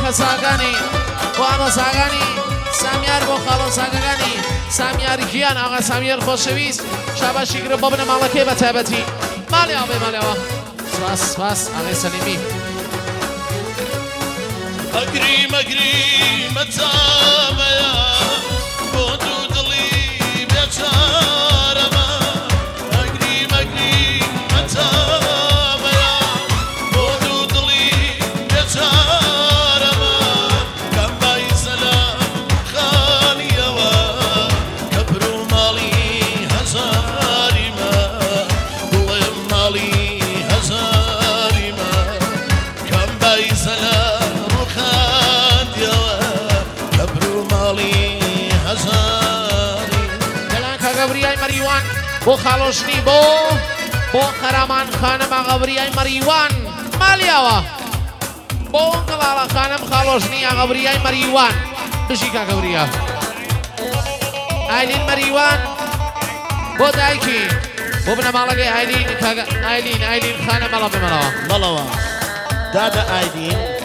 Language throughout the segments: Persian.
ساگانی و آقا ساگانی سامیار با خالو ساگانی سامیار کیان آقا سامیار خوشویست شبا شکر بابن مالکه و تابتی مالی آبه مالی آبه سپاس آقای سلیمی أقريم متابيا بودو دلي بيشارما أقريم متابيا بودو دلي بيشارما كم باي سلام خاليوا كبرو مالي هزاري ما ضل مالي هزاري ما كم باي سلام غبریای مریوان بو خالوشنی بو خرامان خانم غبریای مریوان مالیاوا بو انقلالا خانم خالوشنی غبریای مریوان بشیکا غبریا آیلین مریوان بو دایکی بو بنا مالگی آیلین خانم مالا ملاوا دادا آیلین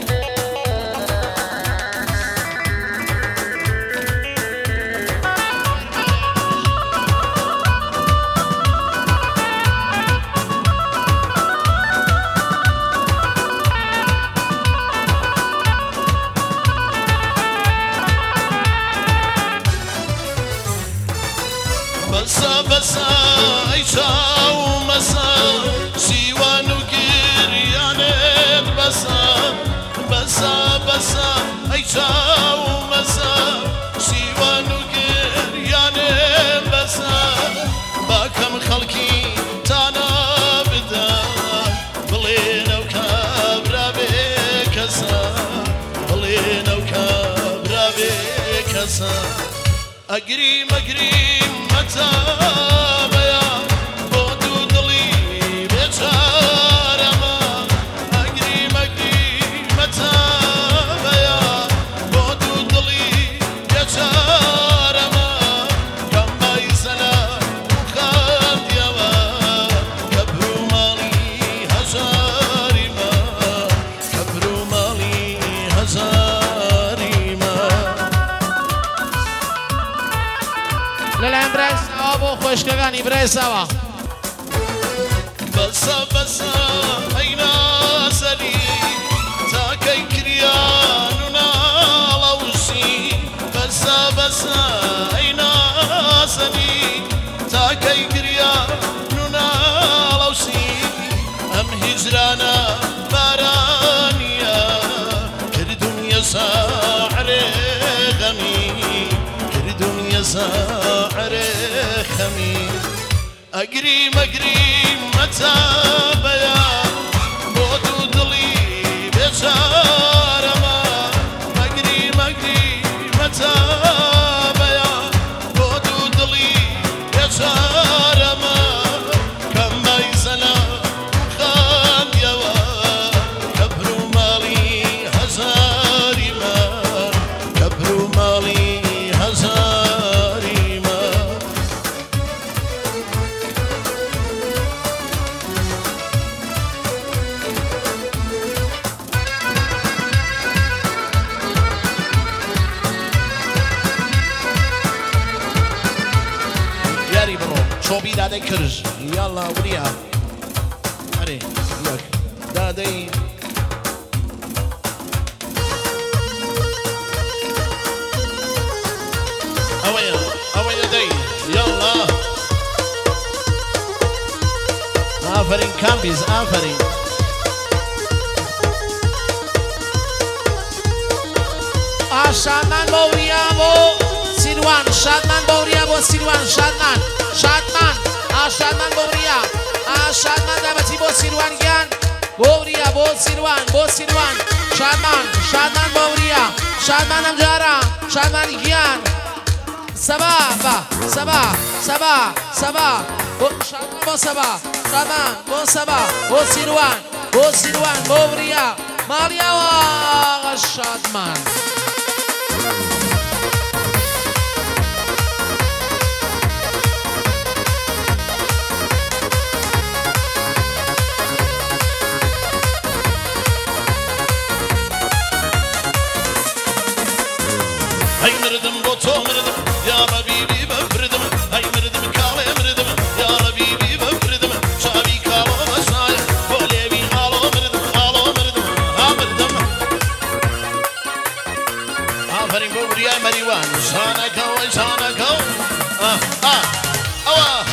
بسا عيشا ومسا سيوان وقريانة بسا عيشا ومسا سيوان وقريانة بسا باكم خلقي تانا بدا بلينا وكابرا بكسا بلينا وكابرا بكسا أقريم متابيا بودو دلي بيشارما أقريم متابيا بودو دلي بيشارما كم باي سلام خانديوا كبرو مالي هزاري ما كبرو مالي هزاري ما للایم برای سوا بو خوشگانی برای سوا بسا اینا سری تا کی کریانونا لوسی بسا اینا سری تا کی کریانونا لوسی ام هجرانا بارانیا کردون یساعر غمی کردون يساعر خمي أقريم متابيا بودو دلي بشارما أقريم متابيا بودو دلي بشارما كم باي سلام خانديوا كبرو مالي هزاري ما كبرو مالي هزاري ما ياري برو شو بي دادي كرج يلا وريها هري ياك دادي اوين دي يلا آفرین کامبیز آفرین شادمان باوریا بو سیروان شادمان باوریا بو سیروان شادمان شادمان باوریا شادمان دعوتی بو سیروان گیان باوریا بو سیروان شادمان باوریا شادمان امجارا شادمان گیان سبا شادمان بو سیروان باوریا مالیا و شادمان هی مردم با تو مردم یا بیبی بفردم هی مردم کاله مردم یا بیبی بفردم شابی کالو مسای بولیوی آلو مردم ها مردم آفرین بو بریای مریوان شانکو آوا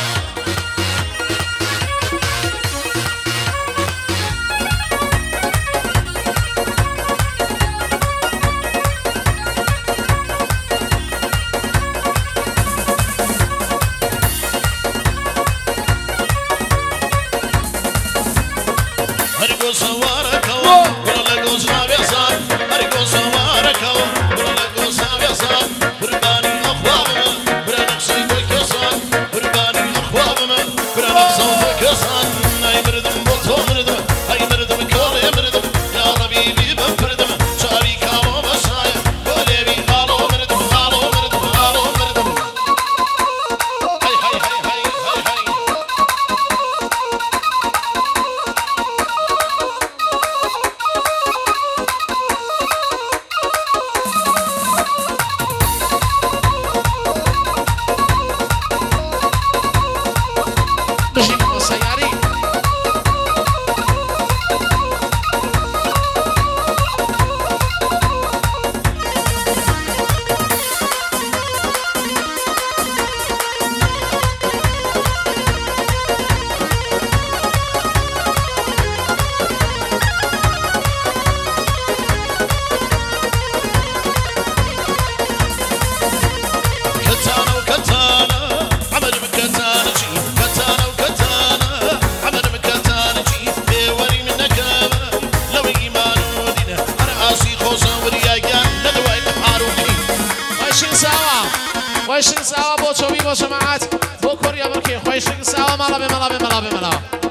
خوشین سوا با چوبی با جماعت با کوریا برکی خوشین سوا مالا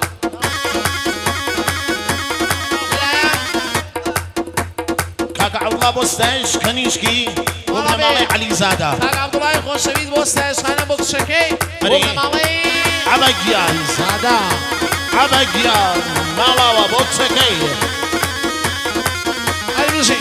کاک عبدالله بستش کنیشکی بوم مالی علی زاده کاک عبدالله خوشوید بستش خانه بکشکی بوم مالی عبگیان زاده عبگیان مالا و بکشکی علی بوشی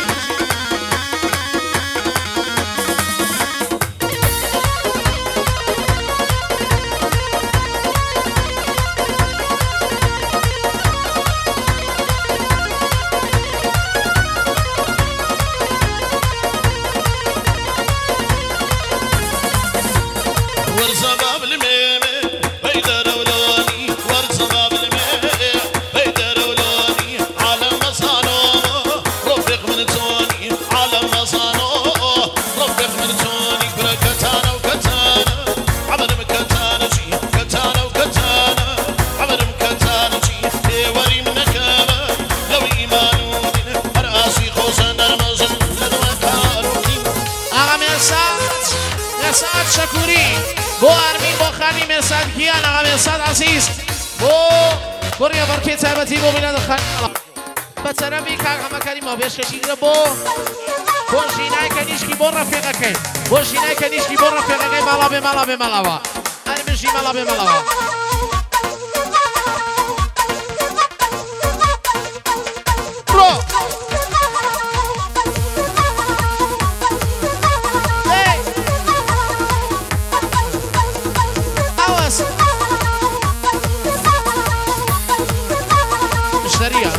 شکوری با ارمین با خانی مرسد گیان آقا مرسد عزیز با بریا برکی تایبتی با میلاد خانی بطرم بی که همه کاری ما بیش کشید با جینای کنیشکی با رفیقه که با جینای کنیشکی با رفیقه که مالا به مالا اری بشی مالا به مالا برو مشتريها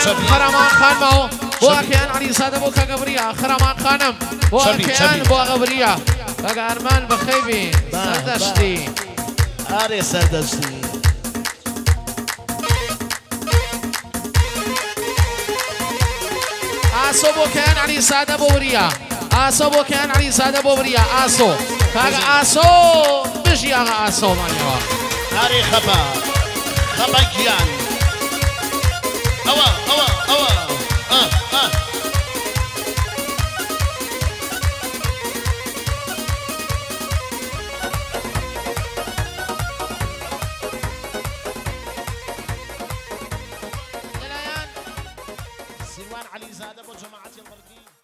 خرمان خانم واقعا علی زاده بو کغبریا خرمان خانم واقعا بو غبریا اگر من بخیبی سردشتی آره سردشتی آسو بو کن علی زاده بوریا آسو بو کن علی زاده بوریا آسو کاغ آسو بشی آقا آسو مانیوا آره خبا گیان اوا سلوان علي زاده ابو جماعه البلديه